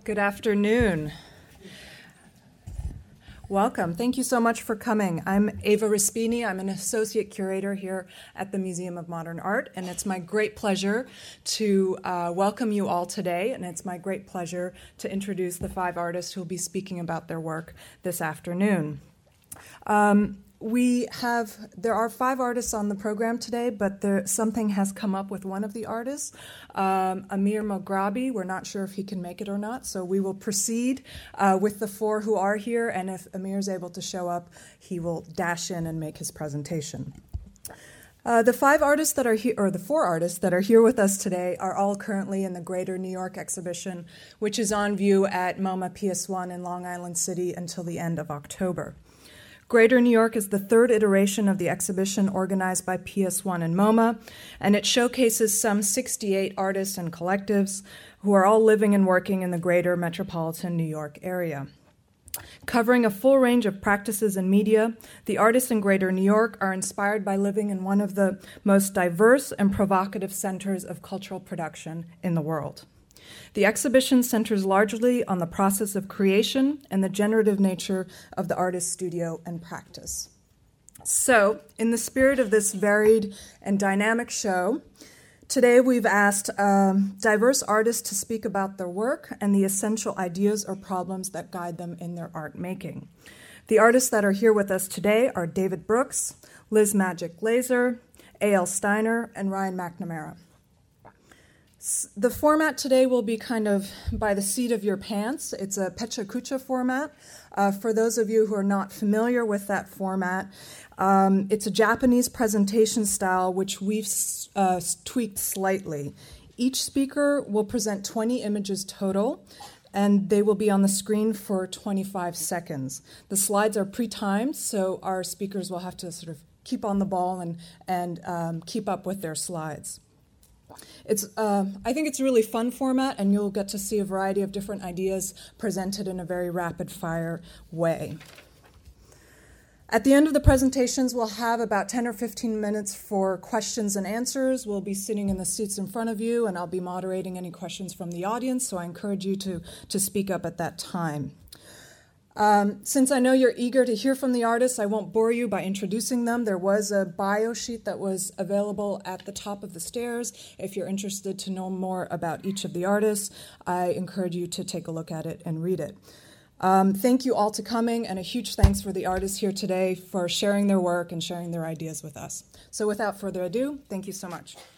Good afternoon. Welcome. Thank you so much for coming. I'm Ava Rispini. I'm an associate curator here at the Museum of Modern Art, and it's my great pleasure to welcome you all today, and it's my great pleasure to introduce the 5 artists who will be speaking about their work this afternoon. There are 5 artists on the program today, but something has come up with one of the artists, Amir Moghrabi. We're not sure if he can make it or not, so we will proceed with the 4 who are here, and if Amir is able to show up, he will dash in and make his presentation. The 5 artists that are here, or the 4 artists that are here with us today, are all currently in the Greater New York exhibition, which is on view at MoMA PS1 in Long Island City until the end of October. Greater New York is the 3rd iteration of the exhibition organized by PS1 and MoMA, and it showcases some 68 artists and collectives who are all living and working in the greater metropolitan New York area. Covering a full range of practices and media, the artists in Greater New York are inspired by living in one of the most diverse and provocative centers of cultural production in the world. The exhibition centers largely on the process of creation and the generative nature of the artist's studio and practice. So, in the spirit of this varied and dynamic show, today we've asked diverse artists to speak about their work and the essential ideas or problems that guide them in their art making. The artists that are here with us today are David Brooks, Liz Magic Glazer, A.L. Steiner, and Ryan McNamara. The format today will be kind of by the seat of your pants. It's a Pecha Kucha format. For those of you who are not familiar with that format, it's a Japanese presentation style which we've tweaked slightly. Each speaker will present 20 images total, and they will be on the screen for 25 seconds. The slides are pre-timed, so our speakers will have to sort of keep on the ball and keep up with their slides. I think it's a really fun format, and you'll get to see a variety of different ideas presented in a very rapid-fire way. At the end of the presentations, we'll have about 10 or 15 minutes for questions and answers. We'll be sitting in the seats in front of you, and I'll be moderating any questions from the audience, so I encourage you to speak up at that time. Since I know you're eager to hear from the artists, I won't bore you by introducing them. There was a bio sheet that was available at the top of the stairs. If you're interested to know more about each of the artists, I encourage you to take a look at it and read it. Thank you all for coming, and a huge thanks for the artists here today for sharing their work and sharing their ideas with us. So without further ado, thank you so much.